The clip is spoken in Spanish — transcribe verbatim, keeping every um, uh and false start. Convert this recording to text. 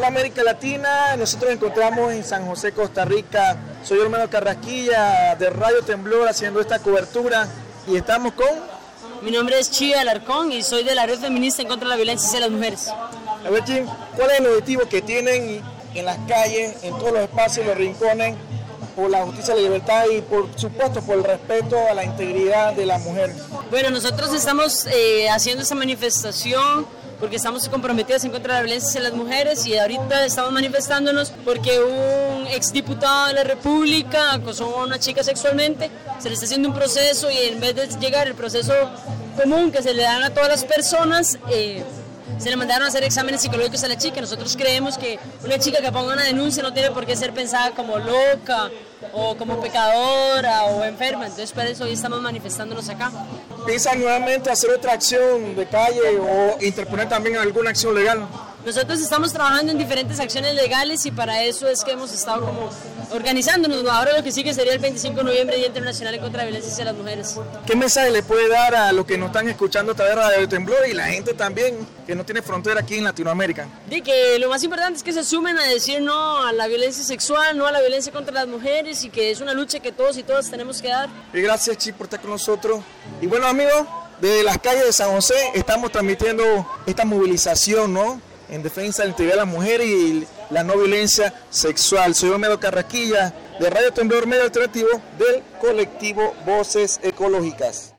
toda América Latina. Nosotros nos encontramos en San José, Costa Rica. Soy Olmedo Carrasquilla de Radio Temblor haciendo esta cobertura y estamos con... Mi nombre es Chía Alarcón y soy de la Red Feminista en contra de la violencia hacia las mujeres. A ver, Jim, ¿cuál es el objetivo que tienen en las calles, en todos los espacios, los rincones, por la justicia, la libertad y por supuesto por el respeto a la integridad de la mujer? Bueno, nosotros estamos eh, haciendo esta manifestación porque estamos comprometidos en contra de la violencia hacia las mujeres y ahorita estamos manifestándonos porque un exdiputado de la República acosó a una chica sexualmente, se le está haciendo un proceso y en vez de llegar el proceso común que se le dan a todas las personas, eh, se le mandaron a hacer exámenes psicológicos a la chica. Nosotros creemos que una chica que ponga una denuncia no tiene por qué ser pensada como loca o como pecadora o enferma, entonces por eso hoy estamos manifestándonos acá. ¿Piensan nuevamente hacer otra acción de calle o interponer también alguna acción legal? Nosotros estamos trabajando en diferentes acciones legales y para eso es que hemos estado como organizándonos. Ahora lo que sigue sería el veinticinco de noviembre, Día Internacional en contra de la Violencia hacia las Mujeres. ¿Qué mensaje le puede dar a los que nos están escuchando a través de Radio Temblor y la gente también que no tiene frontera aquí en Latinoamérica? De que lo más importante es que se sumen a decir no a la violencia sexual, no a la violencia contra las mujeres y que es una lucha que todos y todas tenemos que dar. Y gracias, Chi, por estar con nosotros. Y bueno, amigos, desde las calles de San José estamos transmitiendo esta movilización, ¿no?, en defensa de la integridad de las mujeres y la no violencia sexual. Soy Olmedo Carrasquilla de Radio Temblor, medio alternativo del colectivo Voces Ecológicas.